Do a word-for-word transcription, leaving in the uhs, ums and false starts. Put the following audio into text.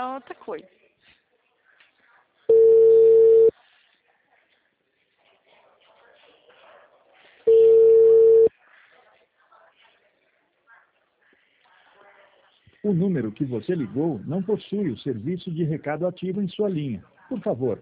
é outra coisa. O número que você ligou não possui o serviço de recado ativo em sua linha. Por favor,